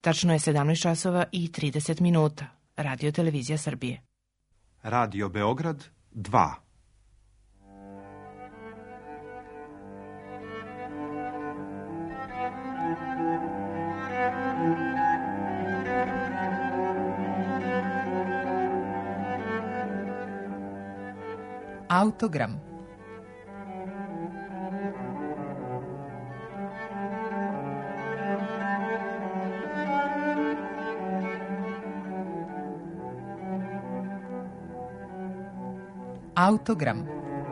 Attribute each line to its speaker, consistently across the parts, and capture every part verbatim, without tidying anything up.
Speaker 1: Tačno je sedamnaest časova i trideset minuta. Radio Televizija Srbije.
Speaker 2: Radio Beograd dva.
Speaker 3: Autogram. Autogram.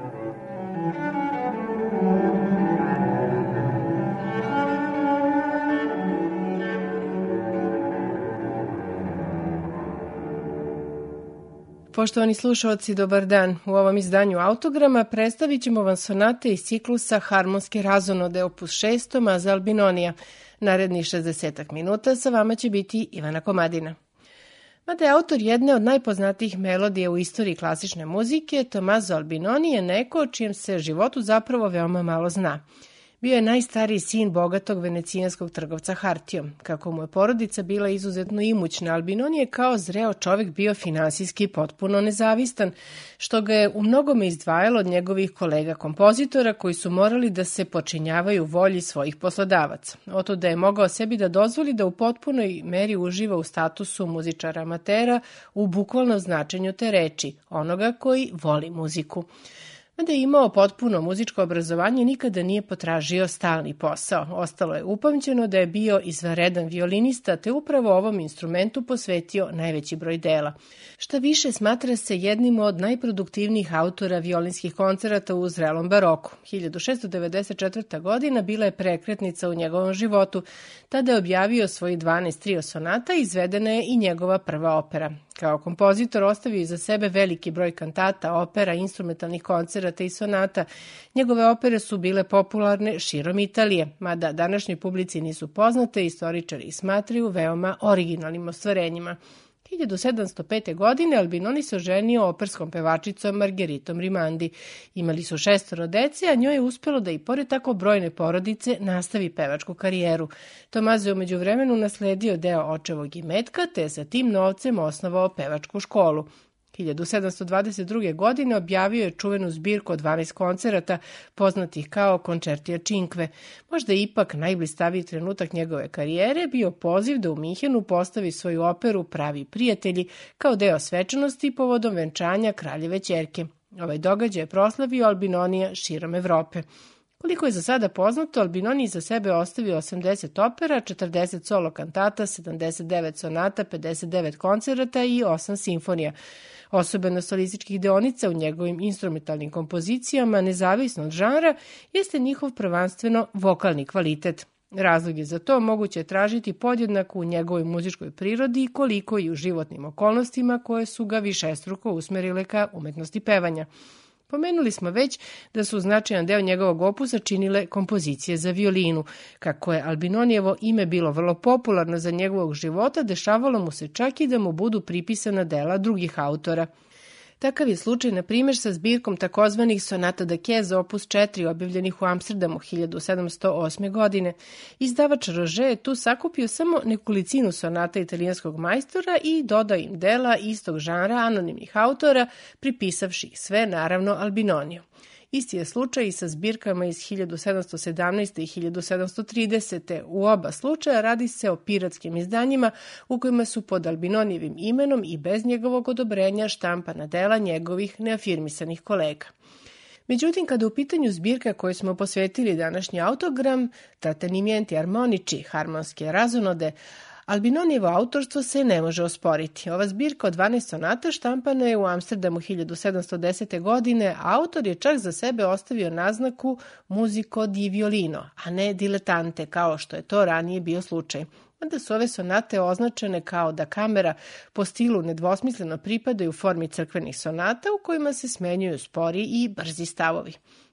Speaker 4: Poštovani slušalci, dobar dan. U ovom izdanju Autograma predstavit ćemo vam sonate iz ciklusa Harmonske razonode opus šest Tomaza Albinonija. Narednih šezdesetak minuta sa vama će biti Ivana Komadina. Mada je autor jedne od najpoznatijih melodija u istoriji klasične muzike, Tomazo Albinoni je neko o čijem se životu zapravo veoma malo zna. Bio je najstariji sin bogatog venecijanskog trgovca hartijom. Kako mu je porodica bila izuzetno imućna, Albinoni je kao zreo čovjek bio finansijski potpuno nezavistan, što ga je u mnogome izdvajalo od njegovih kolega kompozitora koji su morali da se počinjavaju volji svojih poslodavaca. Oto da je mogao sebi da dozvoli da u potpunoj meri uživa u statusu muzičara amatera u bukvalnom značenju te reči, onoga koji voli muziku. Mada je imao potpuno muzičko obrazovanje, nikada nije potražio stalni posao. Ostalo je upamćeno da je bio izvanredan violinista, te upravo ovom instrumentu posvetio najveći broj dela. Šta više, smatra se jednim od najproduktivnijih autora violinskih koncerata u zrelom baroku. hiljadu šeststo devedeset četvrta. godina bila je prekretnica u njegovom životu. Tada je objavio svojih dvanaest trio sonata i izvedena je i njegova prva opera. Kao kompozitor ostavio iza sebe veliki broj kantata, opera, instrumentalnih koncerata i sonata. Njegove opere su bile popularne širom Italije, mada današnjoj publici nisu poznate, istoričari ih smatraju veoma originalnim ostvarenjima. hiljadu sedamsto pete. godine Albinoni se oženio operskom pevačicom Margeritom Rimandi. Imali su šestoro dece, a njoj je uspelo da i pored tako brojne porodice nastavi pevačku karijeru. Tomazo je u međuvremenu nasledio deo očevog imetka, te je sa tim novcem osnovao pevačku školu. hiljadu sedamsto dvadeset druge. godine objavio je čuvenu zbirku od dvanaest koncerata, poznatih kao Concerti a Cinque. Možda je ipak najblistaviji trenutak njegove karijere bio poziv da u Minhenu postavi svoju operu Pravi prijatelji kao deo svečanosti povodom venčanja kraljeve ćerke. Ovaj događaj je proslavio Albinonija širom Evrope. Koliko je za sada poznato, Albinoni za sebe ostavio osamdeset opera, četrdeset solo kantata, sedamdeset devet sonata, pedeset devet koncerata i osam simfonija. Osobenost solističkih deonica u njegovim instrumentalnim kompozicijama, nezavisno od žanra, jeste njihov prvanstveno vokalni kvalitet. Razlog je za to moguće tražiti podjednako u njegovoj muzičkoj prirodi koliko i u životnim okolnostima koje su ga višestruko usmerile ka umetnosti pevanja. Pomenuli smo već da su značajan deo njegovog opusa činile kompozicije za violinu. Kako je Albinonijevo ime bilo vrlo popularno za njegovog života, dešavalo mu se čak i da mu budu pripisana dela drugih autora. Takav je slučaj, na primjer, sa zbirkom takozvanih sonata da Chiesa opus četiri objavljenih u Amsterdamu hiljadu sedamsto osme. godine. Izdavač Roger je tu sakupio samo nekolicinu sonata italijanskog majstora i dodao im dela istog žanra anonimnih autora, pripisavši ih sve, naravno, Albinoniju. Isti je slučaj i sa zbirkama iz hiljadu sedamsto sedamnaeste. i hiljadu sedamsto tridesete. U oba slučaja radi se o piratskim izdanjima u kojima su pod Albinonijevim imenom i bez njegovog odobrenja štampana dela njegovih neafirmisanih kolega. Međutim, kada u pitanju zbirka koju smo posvetili današnji autogram, Trattenimenti armonici, harmonske razonode, Albinonijevo autorstvo se ne može osporiti. Ova zbirka od dvanaest sonata štampana je u Amsterdamu hiljadu sedamsto desete. godine, a autor je čak za sebe ostavio naznaku musico di violino, a ne dilettante, kao što je to ranije bio slučaj. Mada su ove sonate označene kao da kamera po stilu nedvosmisleno pripadaju formi crkvenih sonata u kojima se smenjuju spori i brzi stavovi.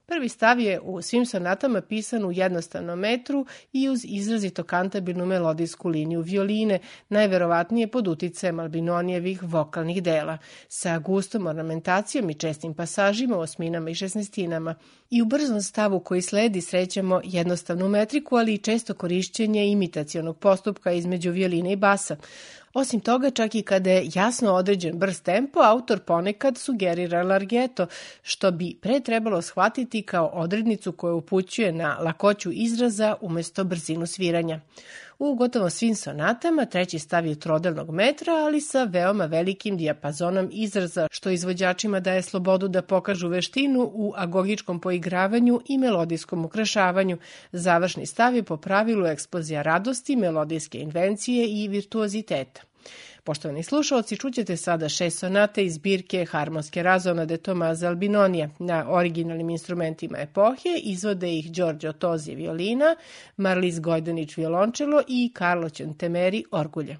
Speaker 4: Prvi stav je u svim sonatama pisan u jednostavnom metru i uz izrazito kantabilnu melodijsku liniju violine, najverovatnije pod uticajem Albinonijevih vokalnih dela, sa gustom ornamentacijom i čestim pasažima u osminama i šesnestinama. I u brzom stavu koji sledi srećemo jednostavnu metriku, ali i često korišćenje imitacionog postupka između violine i basa. Osim toga, čak i kada je jasno određen brz tempo, autor ponekad sugerira largeto, što bi pre trebalo shvatiti kao odrednicu koja upućuje na lakoću izraza umesto brzinu sviranja. U gotovo svim sonatama treći stav je trodelnog metra, ali sa veoma velikim dijapazonom izraza, što izvođačima daje slobodu da pokažu veštinu u agogičkom poigravanju i melodijskom ukrašavanju. Završni stav je po pravilu eksplozija radosti, melodijske invencije i virtuoziteta. Poštovani slušalci, čućete sada šest sonate iz zbirke Harmonske razonode Tomaza Albinonija. Na originalnim instrumentima epohe izvode ih Đorđe Tozi violina, Marlis Gojdanić violončelo i Karlo Centemeri orgulje.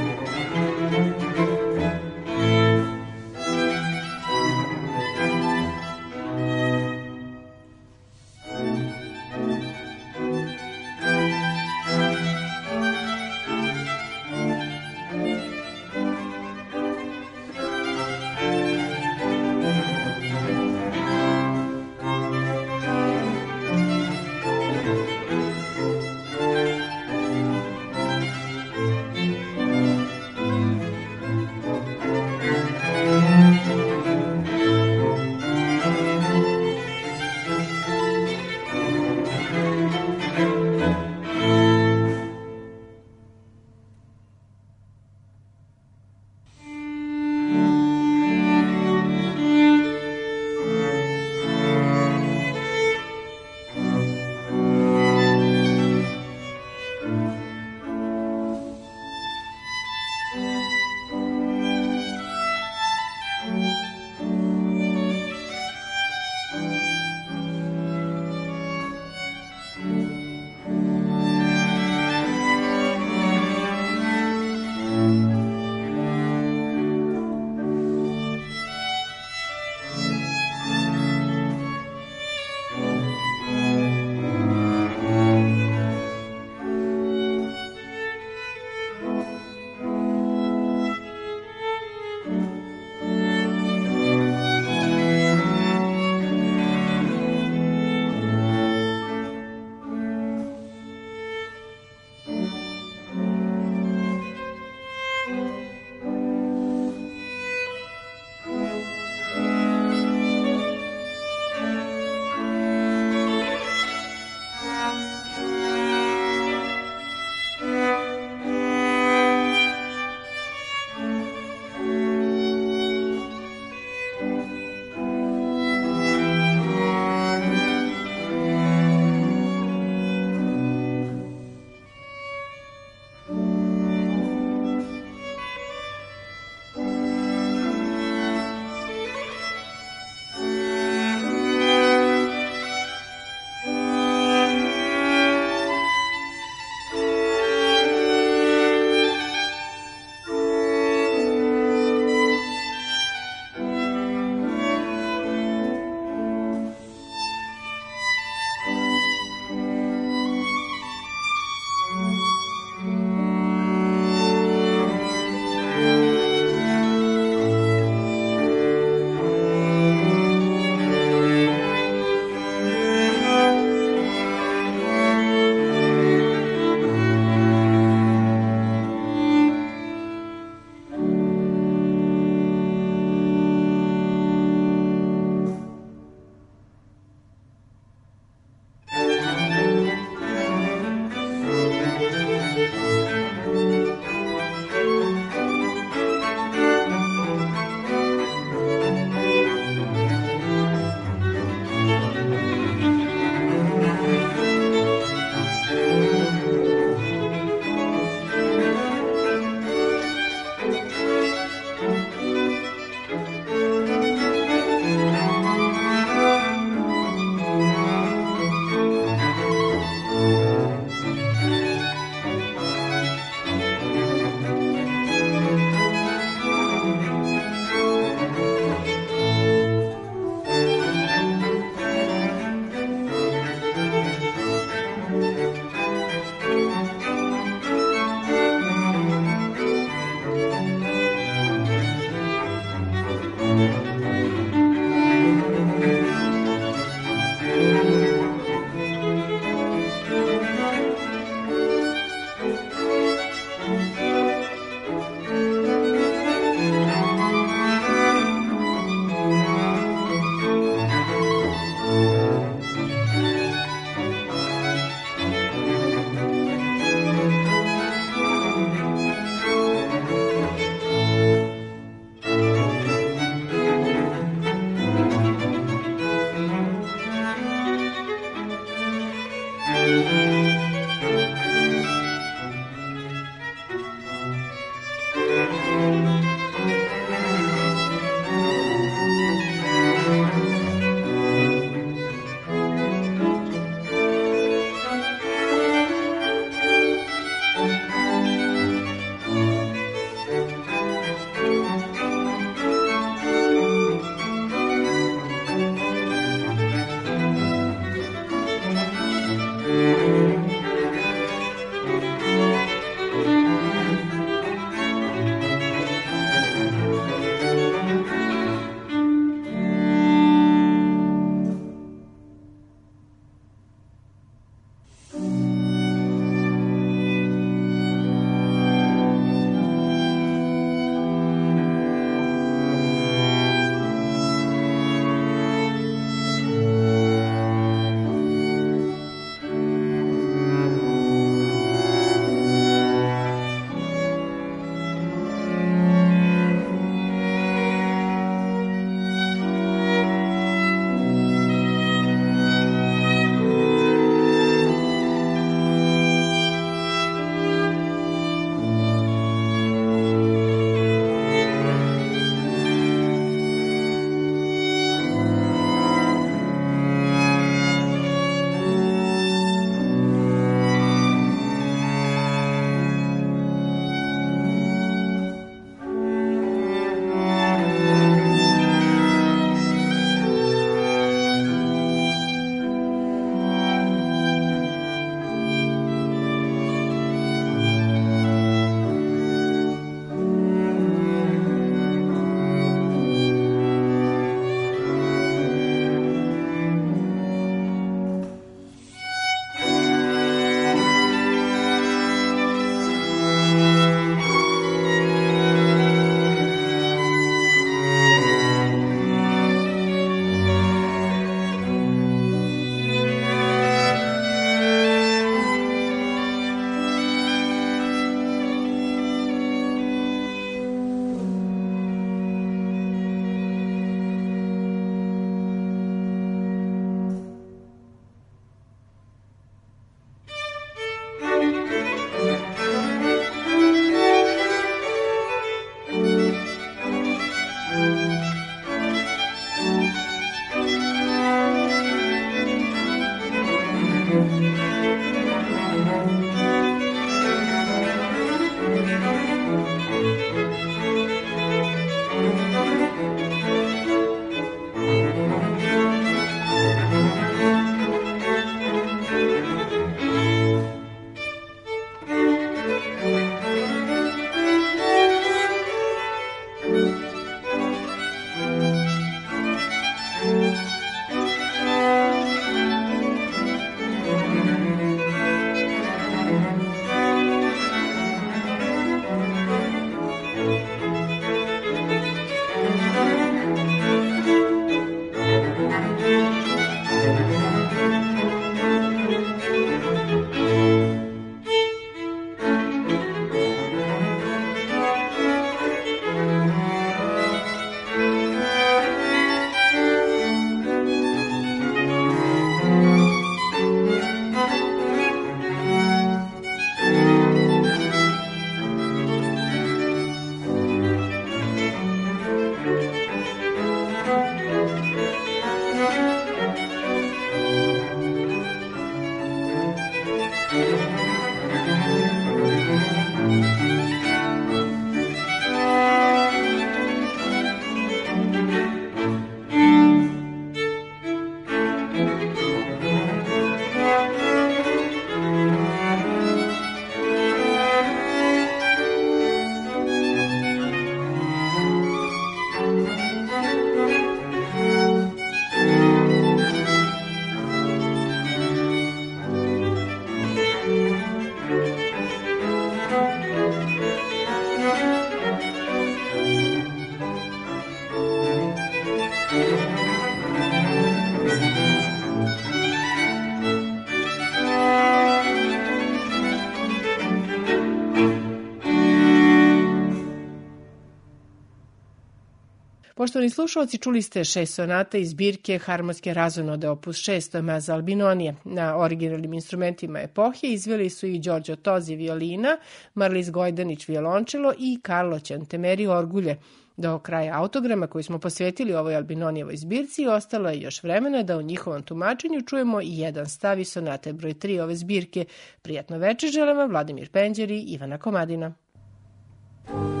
Speaker 4: Poštovani slušalci, čuli ste šest sonata iz zbirke Harmonske razonode opus šest Maza Albinonije. Na originalnim instrumentima epohe izveli su i Đorđo Tozi violina, Marlis Gojdanić violončelo i Karlo Ćantemeri orgulje. Do kraja autograma koji smo posvetili ovoj Albinonijevoj zbirci ostalo je još vremena da u njihovom tumačenju čujemo i jedan stav iz sonate broj tri ove zbirke. Prijatno večer želim vam Vladimir Penđer i Ivana Komadina.